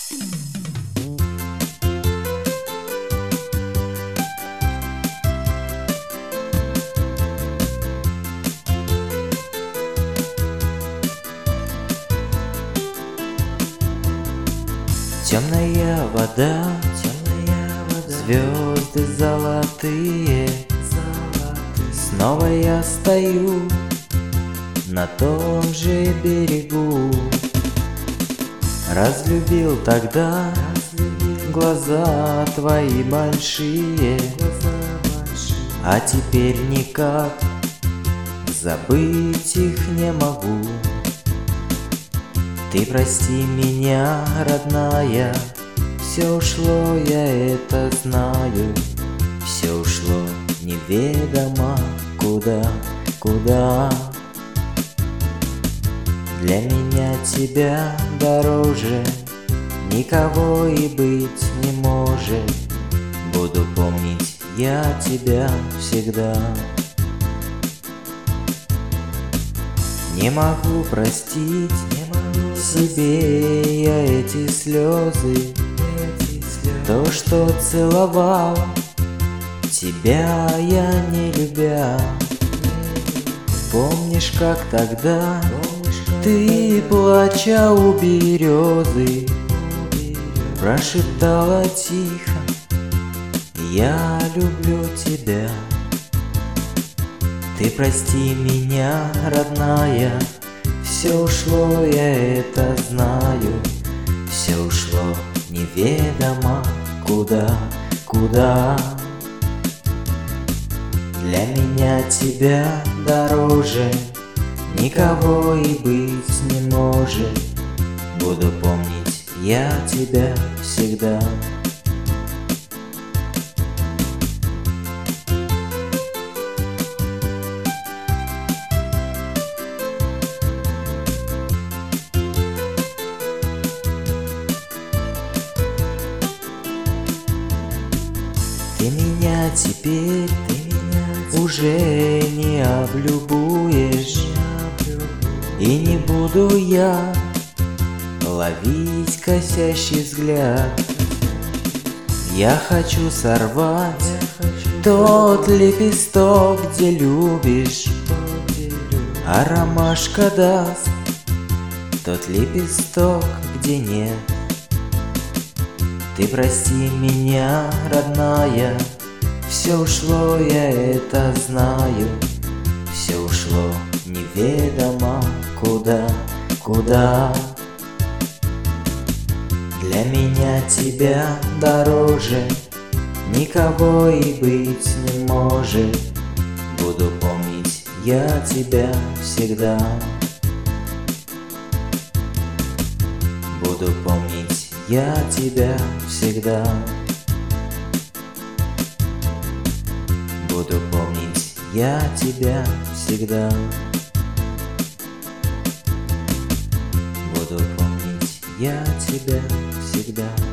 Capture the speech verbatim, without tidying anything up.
Темная вода, темная вода, звезды золотые, золотые. Снова я стою на том же берегу. Разлюбил тогда, разлюбил. Глаза твои большие, глаза большие. А теперь никак забыть их не могу. Ты прости меня, родная, все ушло, я это знаю. Все ушло неведомо куда, куда. Для меня тебя дороже никого и быть не может. Буду помнить я тебя всегда. Не могу простить себе я эти слезы, эти слезы. То, что целовал тебя я не любя. Помнишь, как тогда Помнишь, как ты, плача у березы, прошептала тихо: я люблю тебя. Ты прости меня, родная, все ушло, я это знаю. Все ушло неведомо куда, куда. Для меня тебя дороже никого и быть не может. Буду помнить я тебя всегда. Ты меня теперь, ты меня уже не облюбуешь, и не буду я ловить косящий взгляд. Я хочу сорвать тот лепесток, где любишь, а ромашка даст тот лепесток, где нет. Ты прости меня, родная, все ушло, я это знаю. Все ушло неведомо куда, куда. Для меня тебя дороже никого и быть не может. Буду помнить я тебя всегда. Буду помнить я тебя всегда. Буду помнить я тебя всегда. Буду помнить я тебя всегда.